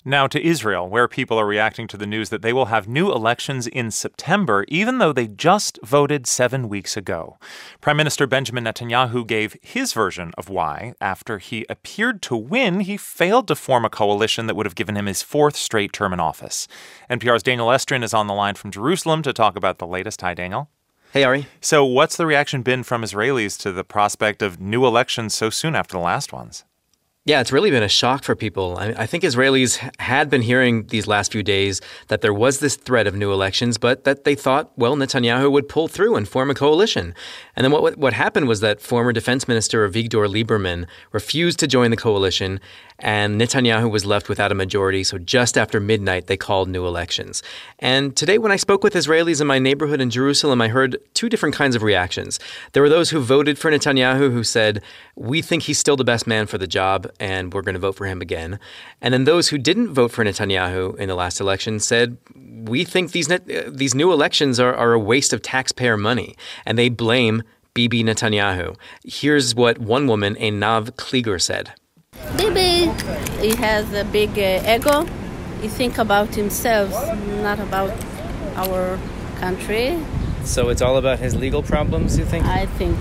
Now to Israel, where people are reacting to the news that they will have new elections in September, even though they just voted 7 weeks ago. Prime Minister Benjamin Netanyahu gave his version of why, after he appeared to win, he failed to form a coalition that would have given him his fourth straight term in office. NPR's Daniel Estrin is on the line from Jerusalem to talk about the latest. Hi, Daniel. Hey, Ari. So what's the reaction been from Israelis to the prospect of new elections so soon after the last ones? Yeah, it's really been a shock for people. I think Israelis had been hearing these last few days that there was this threat of new elections, but that they thought, well, Netanyahu would pull through and form a coalition. And then what happened was that former Defense Minister Avigdor Lieberman refused to join the coalition, and Netanyahu was left without a majority. So just after midnight, they called new elections. And today, when I spoke with Israelis in my neighborhood in Jerusalem, I heard two different kinds of reactions. There were those who voted for Netanyahu who said, we think he's still the best man for the job, and we're going to vote for him again. And then those who didn't vote for Netanyahu in the last election said, we think these new elections are a waste of taxpayer money, and they blame Bibi Netanyahu. Here's what one woman, Einav Klieger, said. Bibi, he has a big ego. He thinks about himself, not about our country. So it's all about his legal problems, you think? I think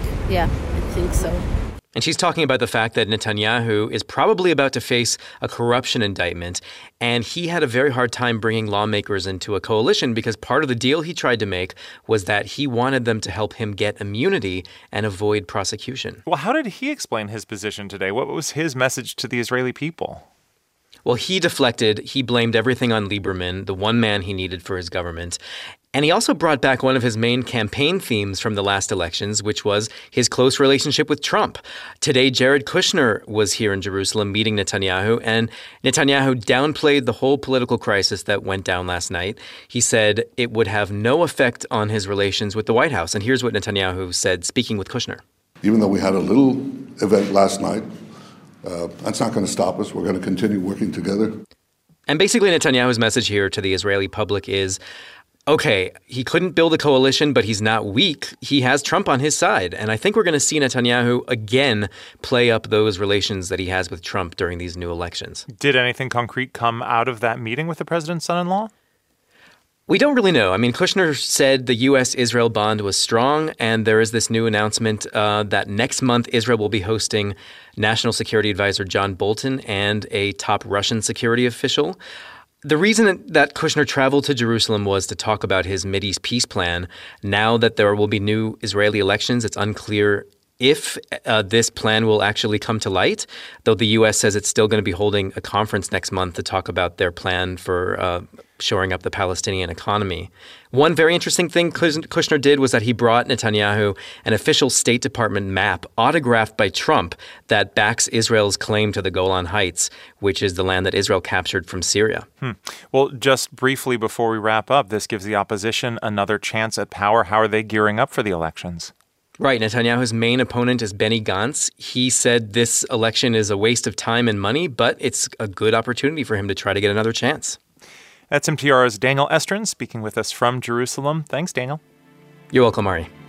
so. And she's talking about the fact that Netanyahu is probably about to face a corruption indictment, and he had a very hard time bringing lawmakers into a coalition because part of the deal he tried to make was that he wanted them to help him get immunity and avoid prosecution. Well, how did he explain his position today? What was his message to the Israeli people? Well, he deflected. He blamed everything on Lieberman, the one man he needed for his government. And he also brought back one of his main campaign themes from the last elections, which was his close relationship with Trump. Today, Jared Kushner was here in Jerusalem meeting Netanyahu, and Netanyahu downplayed the whole political crisis that went down last night. He said it would have no effect on his relations with the White House. And here's what Netanyahu said, speaking with Kushner. Even though we had a little event last night, that's not going to stop us. We're going to continue working together. And basically, Netanyahu's message here to the Israeli public is, okay, he couldn't build a coalition, but he's not weak. He has Trump on his side. And I think we're going to see Netanyahu again play up those relations that he has with Trump during these new elections. Did anything concrete come out of that meeting with the president's son-in-law? We don't really know. I mean, Kushner said the U.S.-Israel bond was strong, and there is this new announcement that next month Israel will be hosting National Security Advisor John Bolton and a top Russian security official. The reason that Kushner traveled to Jerusalem was to talk about his Mideast peace plan. Now that there will be new Israeli elections, it's unclear if this plan will actually come to light, though the U.S. says it's still going to be holding a conference next month to talk about their plan for shoring up the Palestinian economy. One very interesting thing Kushner did was that he brought Netanyahu an official State Department map autographed by Trump that backs Israel's claim to the Golan Heights, which is the land that Israel captured from Syria. Well, just briefly before we wrap up, this gives the opposition another chance at power. How are they gearing up for the elections? Right. Netanyahu's main opponent is Benny Gantz. He said this election is a waste of time and money, but it's a good opportunity for him to try to get another chance. That's NPR's Daniel Estrin speaking with us from Jerusalem. Thanks, Daniel. You're welcome, Ari.